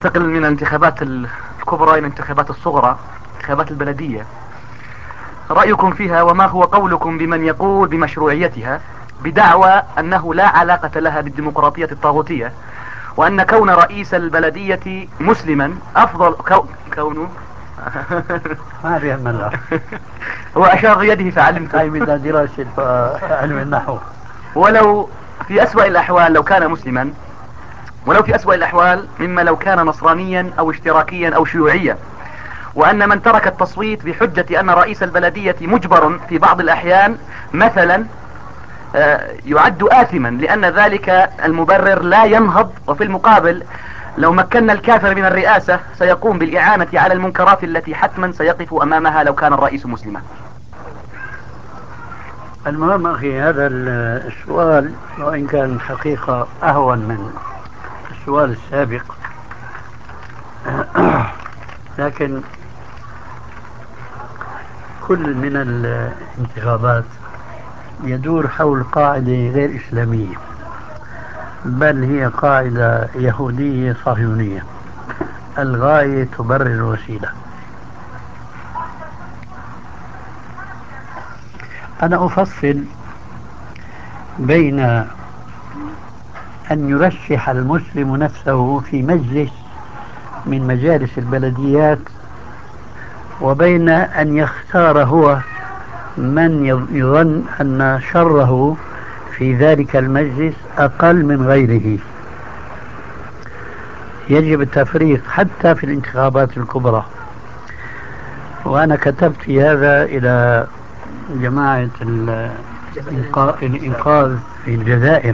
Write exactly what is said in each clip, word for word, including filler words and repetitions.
ننتقل من الانتخابات الكبرى إلى الانتخابات الصغرى، انتخابات البلدية. رأيكم فيها وما هو قولكم بمن يقول بمشروعيتها بدعوى أنه لا علاقة لها بالديمقراطية الطاغوتية، وأن كون رئيس البلدية مسلما أفضل كو... كونه ما بيعمل له. هو أشار بيده فعلمت. هاي بدها دراسة علم النحو. ولو في أسوأ الأحوال لو كان مسلما، ولو في أسوأ الأحوال مما لو كان نصرانيا أو اشتراكيا أو شيوعيا، وأن من ترك التصويت بحجة أن رئيس البلدية مجبر في بعض الأحيان مثلا يعد آثما لأن ذلك المبرر لا ينهض، وفي المقابل لو مكنا الكافر من الرئاسة سيقوم بالإعانة على المنكرات التي حتما سيقف أمامها لو كان الرئيس مسلما. المهم أخي، هذا السؤال وإن كان الحقيقة أهون من السؤال السابق لكن كل من الانتخابات يدور حول قاعدة غير إسلامية، بل هي قاعدة يهودية صهيونية: الغاية تبرر الوسيلة. أنا أفصل بين أن يرشح المسلم نفسه في مجلس من مجالس البلديات، وبين أن يختار هو من يظن أن شره في ذلك المجلس أقل من غيره. يجب التفريق حتى في الانتخابات الكبرى، وأنا كتبت في هذا إلى جماعة الإنقاذ في الجزائر،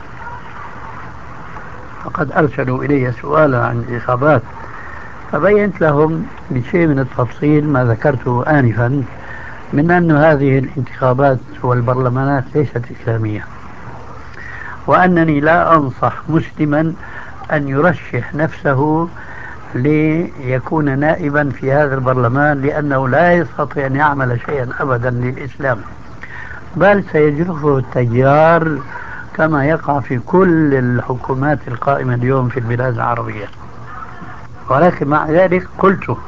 فقد أرسلوا إلي سؤالا عن الانتخابات، فبينت لهم بشيء من التفصيل ما ذكرته آنفا من أن هذه الانتخابات والبرلمانات ليست إسلامية، وأنني لا أنصح مسلما أن يرشح نفسه ليكون نائبا في هذا البرلمان، لأنه لا يستطيع أن يعمل شيئا أبدا للإسلام، بل سيجرفه التيار كما يقع في كل الحكومات القائمة اليوم في البلاد العربية. ولكن مع ذلك قلت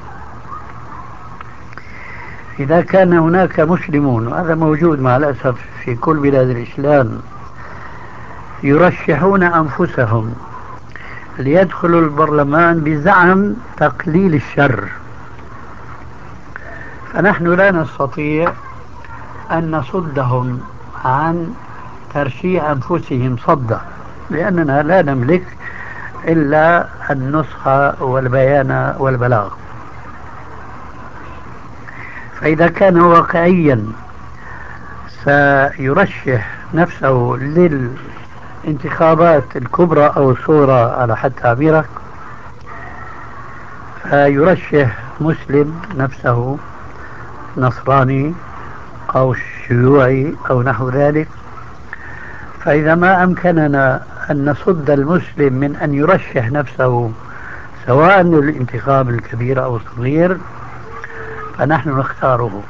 إذا كان هناك مسلمون، وهذا موجود مع الأسف في كل بلاد الإسلام، يرشحون أنفسهم ليدخلوا البرلمان بزعم تقليل الشر، فنحن لا نستطيع أن نصدهم عن ترشيح أنفسهم صدا، لأننا لا نملك إلا النصح والبيان والبلاغ. فإذا كان واقعيا سيرشح نفسه للانتخابات الكبرى أو الصغرى على حد تعبيرك، فيرشح مسلم نفسه نصراني أو شيوعي أو نحو ذلك. فإذا ما أمكننا أن نصد المسلم من أن يرشح نفسه سواء للانتخاب الكبير أو الصغير، فنحن نختاره.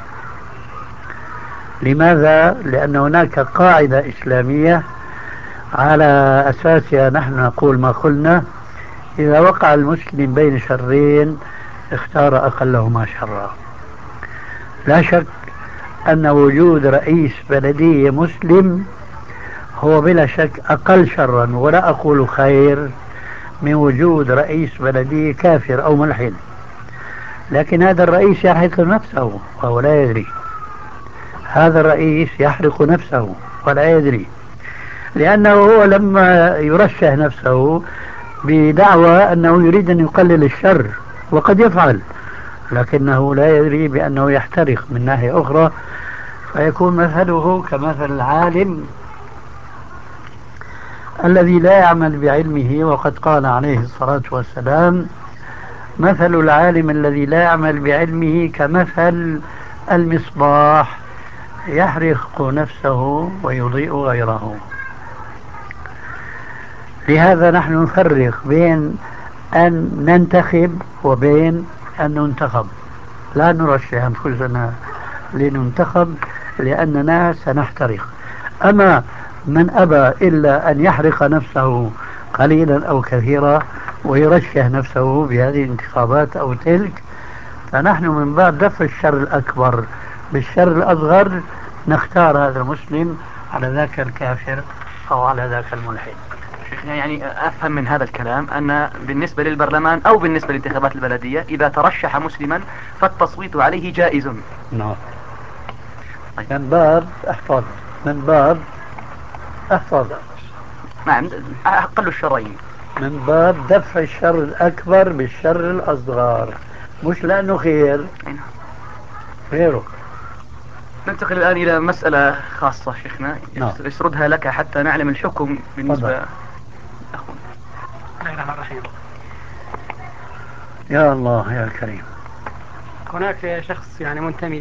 لماذا؟ لأن هناك قاعدة إسلامية على أساسها نحن نقول ما قلنا: إذا وقع المسلم بين شرين اختار أقلهما شرا. لا شك أن وجود رئيس بلدية مسلم هو بلا شك أقل شرا، ولا أقول خير، من وجود رئيس بلدية كافر أو ملحد. لكن هذا الرئيس يحرق نفسه وهو لا يدري، هذا الرئيس يحرق نفسه ولا يدري، لأنه هو لما يرشح نفسه بدعوى أنه يريد أن يقلل الشر، وقد يفعل، لكنه لا يدري بأنه يحترق من ناحية أخرى، فيكون مثله كمثل العالم الذي لا يعمل بعلمه. وقد قال عليه الصلاة والسلام: مثل العالم الذي لا يعمل بعلمه كمثل المصباح يحرق نفسه ويضيء غيره. لهذا نحن نفرق بين أن ننتخب وبين أن ننتخب. لا نرشح أنفسنا لننتخب لأننا سنحترق. أما من أبى إلا أن يحرق نفسه قليلا أو كثيرا ويرشح نفسه بهذه الانتخابات أو تلك، فنحن من باب دفع الشر الأكبر بالشر الأصغر نختار هذا المسلم على ذاك الكافر أو على ذاك الملحد. شيخنا يعني أفهم من هذا الكلام أن بالنسبة للبرلمان أو بالنسبة للانتخابات البلدية إذا ترشح مسلما فالتصويت عليه جائز. نعم. من باب احفظ من باب احفظ نعم، أقل الشرين. من باب دفع الشر الأكبر بالشر الأصغر، مش لأنه خير غيره. ننتقل الآن إلى مسألة خاصة شيخنا نعم. يسردها لك حتى نعلم الحكم بالنسبة. تفضل. أخونا. بسم الله الرحمن الرحيم. يا الله يا كريم. هناك شخص يعني منتمي